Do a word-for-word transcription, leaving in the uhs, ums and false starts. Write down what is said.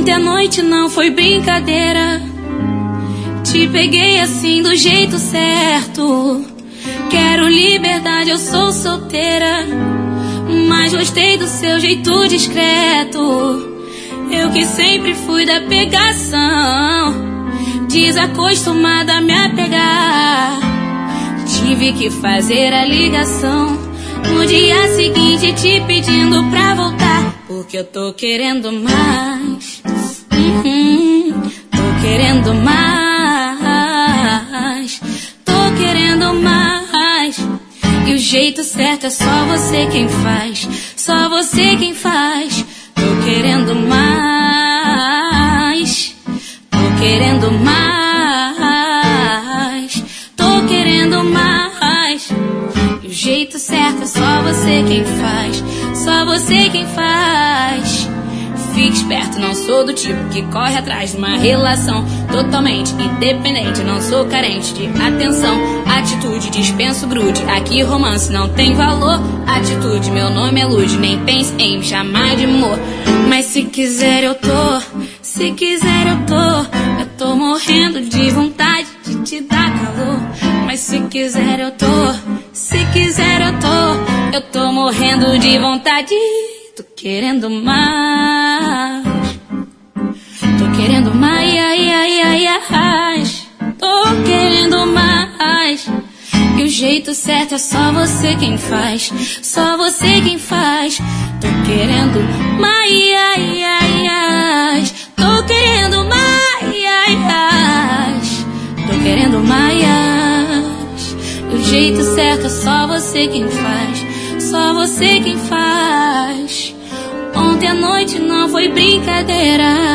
Ontem à noite não foi brincadeira. Te peguei assim do jeito certo. Quero liberdade, eu sou solteira, mas gostei do seu jeito discreto. Eu que sempre fui da pegação, desacostumada a me apegar. Tive que fazer a ligação no dia seguinte te pedindo pra voltar, porque eu tô querendo mais. Uhum, tô querendo mais. Tô querendo mais. E o jeito certo é só você quem faz. Só você quem faz. Tô querendo mais. Tô querendo mais. Tô querendo mais. E o jeito certo é só você quem faz. Só você quem faz. Fique esperto, não sou do tipo que corre atrás de uma relação totalmente independente. Não sou carente de atenção, atitude, dispenso grude. Aqui romance não tem valor. Atitude, meu nome é Lud. Nem pense em me chamar de amor. Mas se quiser eu tô, se quiser eu tô. Eu tô morrendo de vontade de te dar calor. Mas se quiser eu tô, se quiser eu tô. Eu tô morrendo de vontade. Tô querendo mais. Tô querendo mais, ai, ai, ai, ai. Tô querendo mais. E o jeito certo é só você quem faz. Só você quem faz. Tô querendo mais, ai, ai, ai. Tô querendo mais, ai, ai. Tô querendo mais. E o jeito certo é só você quem faz. Só você quem faz. Ontem à noite não foi brincadeira.